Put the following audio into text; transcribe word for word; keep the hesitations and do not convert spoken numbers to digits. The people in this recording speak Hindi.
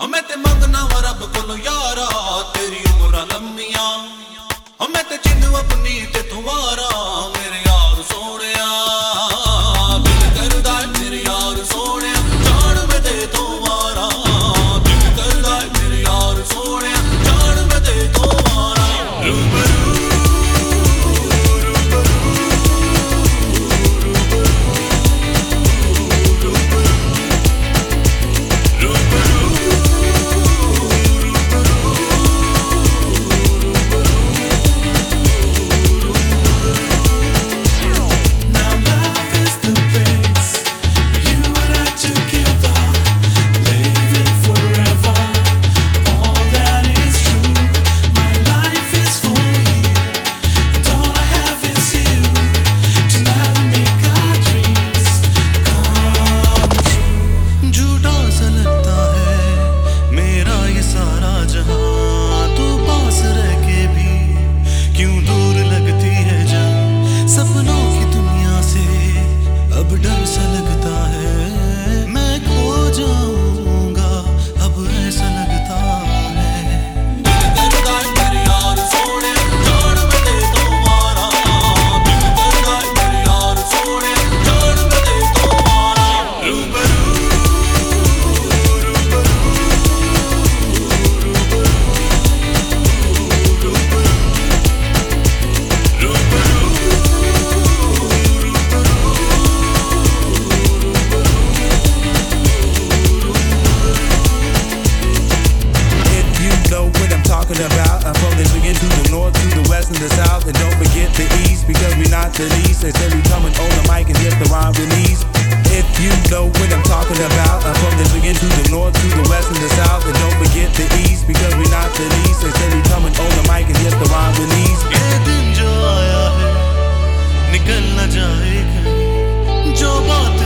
मैं ते मंगना वा रब कोलो यारा तेरी उम्र लम्मिया मैं ते चिन्नू अपनी ते तुम्हारा मेरे यार सोनिया दिल करदा मेरे यार सोनिया जान मैं ते तुम्हारा दिल करदा मेरे यार सोनिया जान मैं ते तुम्हारा रूबरू about. I'm from the beginning to the north, to the west and the south. And don't forget the east, because we're not the least. They say we coming on the mic and get the rhyme release. If you know what I'm talking about, I'm from the beginning to the north, to the west and the south. And don't forget the east, because we're not the least. They say we coming on the mic and get the rhyme release. ये दिन जो आया है निकल न जाए कहीं जो बात